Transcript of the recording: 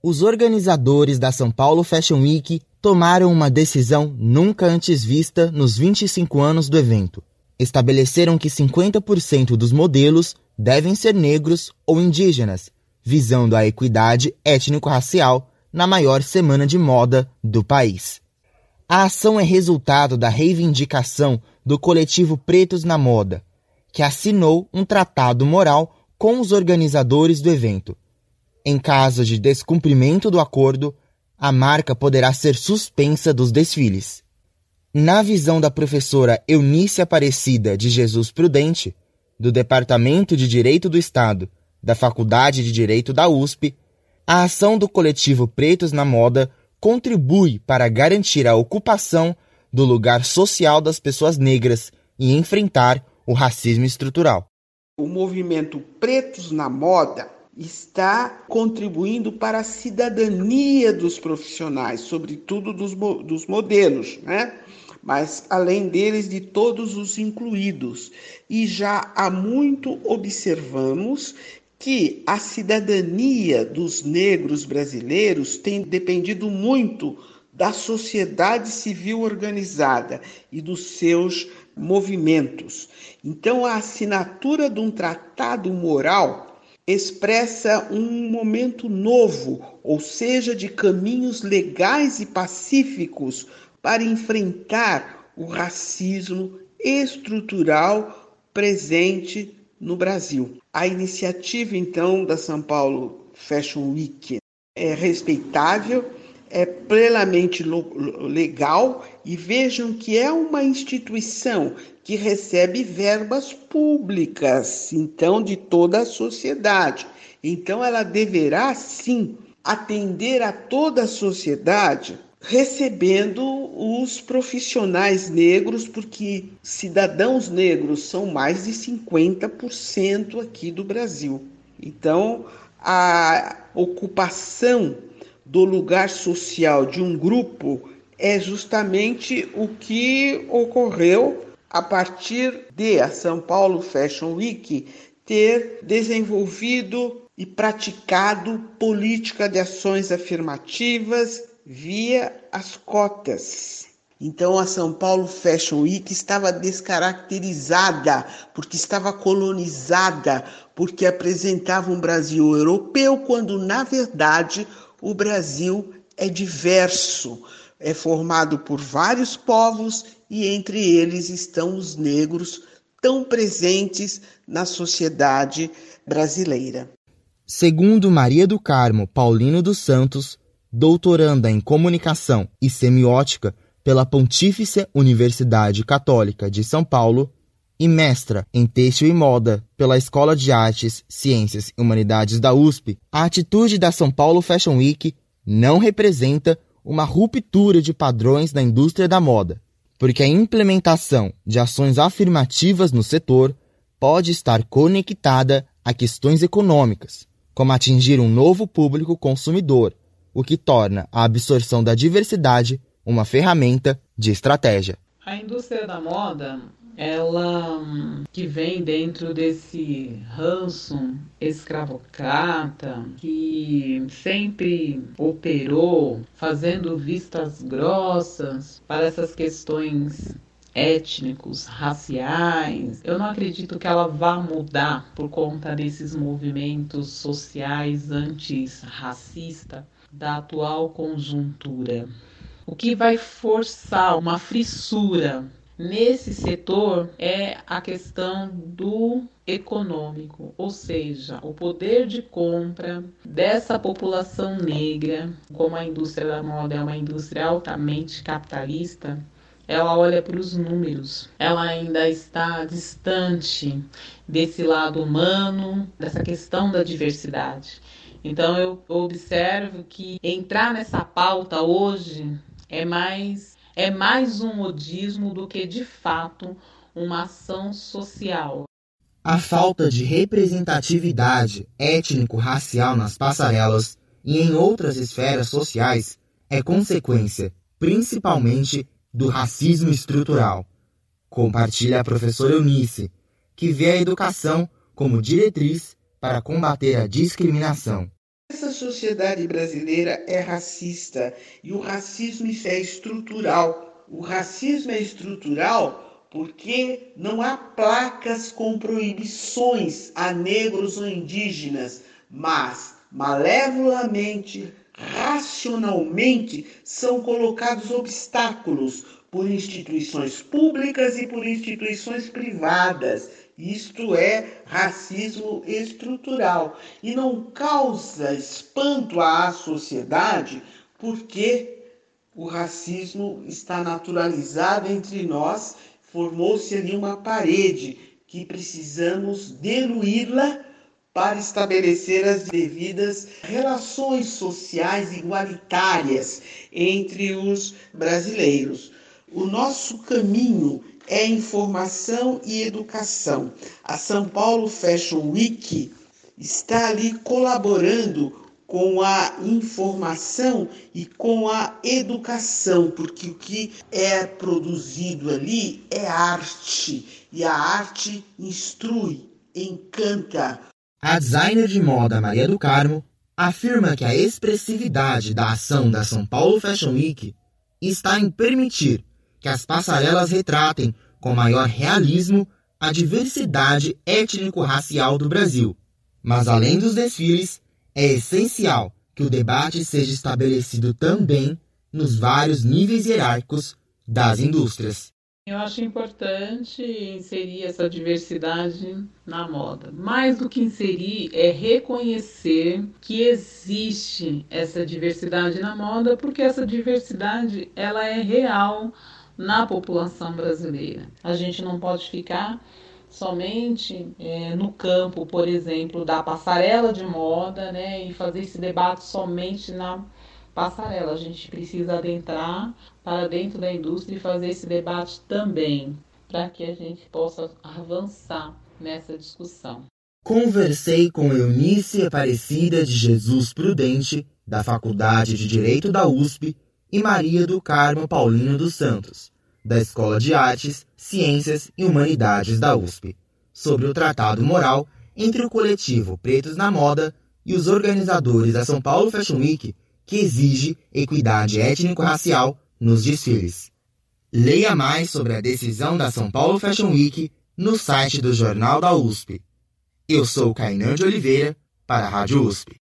Os organizadores da São Paulo Fashion Week tomaram uma decisão nunca antes vista nos 25 anos do evento. Estabeleceram que 50% dos modelos devem ser negros ou indígenas, visando a equidade étnico-racial na maior semana de moda do país. A ação é resultado da reivindicação do coletivo Pretos na Moda, que assinou um tratado moral com os organizadores do evento. Em caso de descumprimento do acordo, a marca poderá ser suspensa dos desfiles. Na visão da professora Eunice Aparecida de Jesus Prudente, do Departamento de Direito do Estado, da Faculdade de Direito da USP, a ação do coletivo Pretos na Moda contribui para garantir a ocupação do lugar social das pessoas negras e enfrentar o racismo estrutural. O movimento Pretos na Moda está contribuindo para a cidadania dos profissionais, sobretudo dos modelos, né? Mas além deles, de todos os incluídos. E já há muito observamos que a cidadania dos negros brasileiros tem dependido muito da sociedade civil organizada e dos seus movimentos. Então, a assinatura de um tratado moral expressa um momento novo, ou seja, de caminhos legais e pacíficos para enfrentar o racismo estrutural presente no Brasil. A iniciativa, então, da São Paulo Fashion Week é respeitável, é plenamente legal, e vejam que é uma instituição que recebe verbas públicas, então, de toda a sociedade. Então, ela deverá, sim, atender a toda a sociedade, recebendo os profissionais negros, porque cidadãos negros são mais de 50% aqui do Brasil. Então, a ocupação do lugar social de um grupo é justamente o que ocorreu a partir de a São Paulo Fashion Week ter desenvolvido e praticado política de ações afirmativas via as cotas. Então, a São Paulo Fashion Week estava descaracterizada, porque estava colonizada, porque apresentava um Brasil europeu, quando, na verdade, o Brasil é diverso, é formado por vários povos e entre eles estão os negros tão presentes na sociedade brasileira. Segundo Maria do Carmo Paulino dos Santos, doutoranda em Comunicação e Semiótica pela Pontífice Universidade Católica de São Paulo e mestra em Têxtil e Moda pela Escola de Artes, Ciências e Humanidades da USP, a atitude da São Paulo Fashion Week não representa uma ruptura de padrões na indústria da moda, porque a implementação de ações afirmativas no setor pode estar conectada a questões econômicas, como atingir um novo público consumidor, o que torna a absorção da diversidade uma ferramenta de estratégia. A indústria da moda, ela que vem dentro desse ranço escravocrata, que sempre operou fazendo vistas grossas para essas questões étnicos, raciais. Eu não acredito que ela vá mudar por conta desses movimentos sociais antirracistas da atual conjuntura. O que vai forçar uma fissura nesse setor é a questão do econômico, ou seja, o poder de compra dessa população negra. Como a indústria da moda é uma indústria altamente capitalista, ela olha para os números, ela ainda está distante desse lado humano, dessa questão da diversidade. Então eu observo que entrar nessa pauta hoje é mais um modismo do que, de fato, uma ação social. A falta de representatividade étnico-racial nas passarelas e em outras esferas sociais é consequência, principalmente, do racismo estrutural. Compartilha a professora Eunice, que vê a educação como diretriz para combater a discriminação. Essa sociedade brasileira é racista e o racismo é estrutural. O racismo é estrutural porque não há placas com proibições a negros ou indígenas, mas malevolamente, racionalmente, são colocados obstáculos por instituições públicas e por instituições privadas. Isto é racismo estrutural e não causa espanto à sociedade porque o racismo está naturalizado entre nós, formou-se ali uma parede que precisamos diluí-la para estabelecer as devidas relações sociais igualitárias entre os brasileiros. O nosso caminho é informação e educação. A São Paulo Fashion Week está ali colaborando com a informação e com a educação, porque o que é produzido ali é arte, e a arte instrui, encanta. A designer de moda Maria do Carmo afirma que a expressividade da ação da São Paulo Fashion Week está em permitir que as passarelas retratem com maior realismo a diversidade étnico-racial do Brasil. Mas além dos desfiles, é essencial que o debate seja estabelecido também nos vários níveis hierárquicos das indústrias. Eu acho importante inserir essa diversidade na moda. Mais do que inserir, é reconhecer que existe essa diversidade na moda, porque essa diversidade ela é real na população brasileira. A gente não pode ficar somente no campo, por exemplo, da passarela de moda, né, e fazer esse debate somente na passarela. A gente precisa adentrar para dentro da indústria e fazer esse debate também, para que a gente possa avançar nessa discussão. Conversei com Eunice Aparecida de Jesus Prudente, da Faculdade de Direito da USP, e Maria do Carmo Paulino dos Santos, da Escola de Artes, Ciências e Humanidades da USP, sobre o tratado moral entre o coletivo Pretos na Moda e os organizadores da São Paulo Fashion Week, que exige equidade étnico-racial nos desfiles. Leia mais sobre a decisão da São Paulo Fashion Week no site do Jornal da USP. Eu sou Kainan de Oliveira, para a Rádio USP.